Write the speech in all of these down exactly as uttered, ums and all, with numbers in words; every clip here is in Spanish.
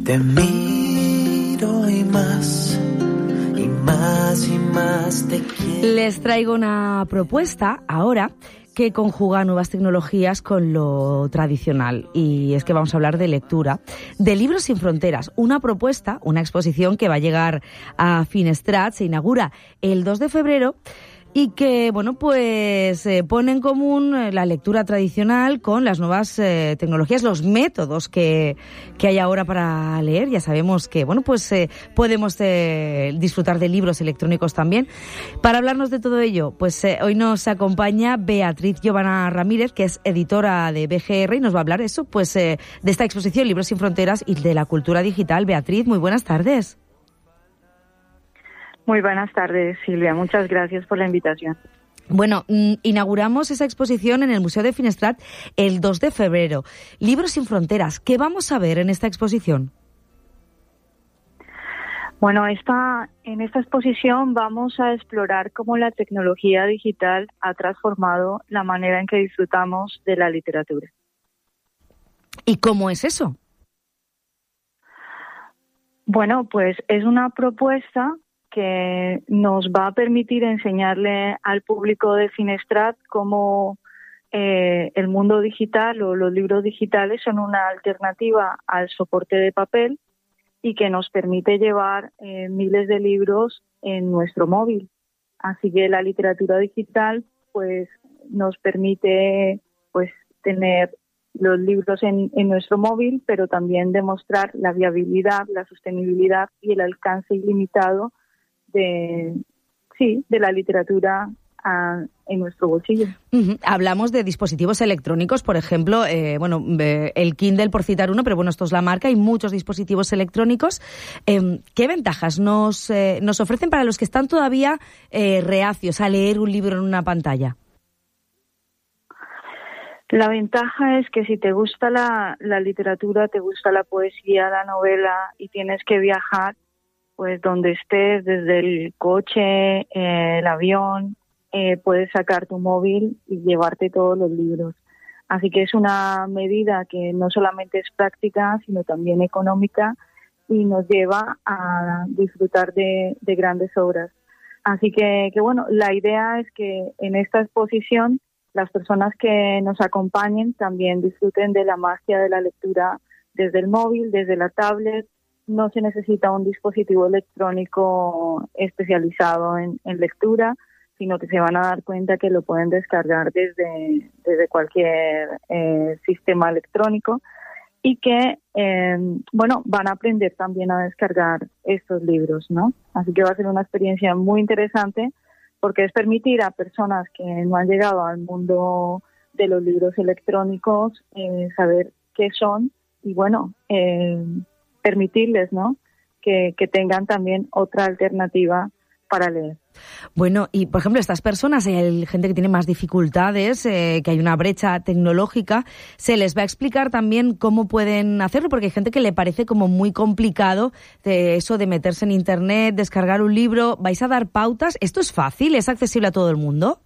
Te miro y más, y más y más te quiero. Les traigo una propuesta ahora que conjuga nuevas tecnologías con lo tradicional. Y es que vamos a hablar de lectura, de Libros sin Fronteras, una propuesta, una exposición que va a llegar a Finestrat, se inaugura el dos de febrero, y que, bueno, pues eh, pone en común la lectura tradicional con las nuevas eh, tecnologías, los métodos que, que hay ahora para leer. Ya sabemos que, bueno, pues eh, podemos eh, disfrutar de libros electrónicos también. Para hablarnos de todo ello, pues eh, hoy nos acompaña Beatriz Giovanna Ramírez, que es editora de B G R, y nos va a hablar eso, pues eh, de esta exposición Libros sin Fronteras y de la cultura digital. Beatriz, muy buenas tardes. Muy buenas tardes, Silvia. Muchas gracias por la invitación. Bueno, inauguramos esa exposición en el Museo de Finestrat el dos de febrero. Libros sin Fronteras. ¿Qué vamos a ver en esta exposición? Bueno, esta, en esta exposición vamos a explorar cómo la tecnología digital ha transformado la manera en que disfrutamos de la literatura. ¿Y cómo es eso? Bueno, pues es una propuesta que nos va a permitir enseñarle al público de Finestrat cómo eh, el mundo digital o los libros digitales son una alternativa al soporte de papel y que nos permite llevar eh, miles de libros en nuestro móvil. Así que la literatura digital pues nos permite pues tener los libros en, en nuestro móvil, pero también demostrar la viabilidad, la sostenibilidad y el alcance ilimitado de sí de la literatura a, en nuestro bolsillo. Uh-huh. Hablamos de dispositivos electrónicos, por ejemplo, eh, bueno, eh, el Kindle por citar uno, pero bueno, esto es la marca, hay muchos dispositivos electrónicos. Eh, ¿Qué ventajas nos, eh, nos ofrecen para los que están todavía eh, reacios a leer un libro en una pantalla? La ventaja es que si te gusta la, la literatura, te gusta la poesía, la novela y tienes que viajar, pues donde estés, desde el coche, eh, el avión, eh, puedes sacar tu móvil y llevarte todos los libros. Así que es una medida que no solamente es práctica, sino también económica y nos lleva a disfrutar de, de grandes obras. Así que, que, bueno, la idea es que en esta exposición las personas que nos acompañen también disfruten de la magia de la lectura desde el móvil, desde la tablet. No se necesita un dispositivo electrónico especializado en, en lectura, sino que se van a dar cuenta que lo pueden descargar desde, desde cualquier eh, sistema electrónico y que, eh, bueno, van a aprender también a descargar estos libros, ¿no? Así que va a ser una experiencia muy interesante porque es permitir a personas que no han llegado al mundo de los libros electrónicos eh, saber qué son y, bueno, eh, permitirles, ¿no?, que, que tengan también otra alternativa para leer. Bueno, y por ejemplo, estas personas, hay gente que tiene más dificultades, eh, que hay una brecha tecnológica, ¿se les va a explicar también cómo pueden hacerlo? Porque hay gente que le parece como muy complicado de eso de meterse en internet, descargar un libro. ¿Vais a dar pautas? ¿Esto es fácil? ¿Es accesible a todo el mundo?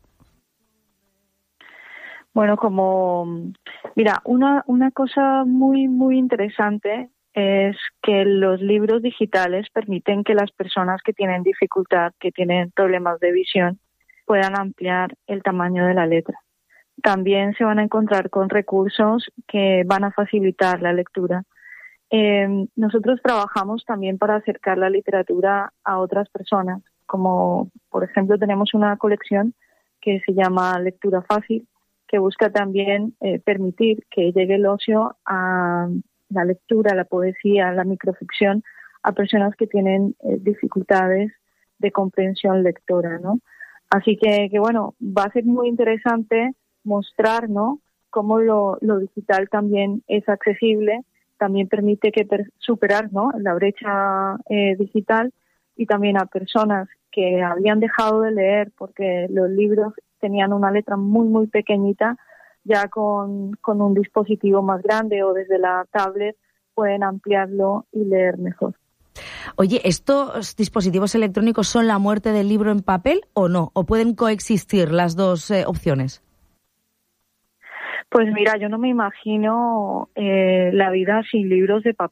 Bueno, como, mira, una, una cosa muy, muy interesante es que los libros digitales permiten que las personas que tienen dificultad, que tienen problemas de visión, puedan ampliar el tamaño de la letra. También se van a encontrar con recursos que van a facilitar la lectura. Eh, nosotros trabajamos también para acercar la literatura a otras personas, como por ejemplo tenemos una colección que se llama Lectura Fácil, que busca también eh, permitir que llegue el ocio a la lectura, la poesía, la microficción a personas que tienen eh, dificultades de comprensión lectora, ¿no? Así que, que, bueno, va a ser muy interesante mostrar, ¿no?, cómo lo, lo digital también es accesible, también permite que per- superar, ¿no?, la brecha eh, digital y también a personas que habían dejado de leer porque los libros tenían una letra muy, muy pequeñita, ya con, con un dispositivo más grande o desde la tablet pueden ampliarlo y leer mejor. Oye, ¿estos dispositivos electrónicos son la muerte del libro en papel o no? ¿O pueden coexistir las dos eh, opciones? Pues mira, yo no me imagino eh, la vida sin libros de pa-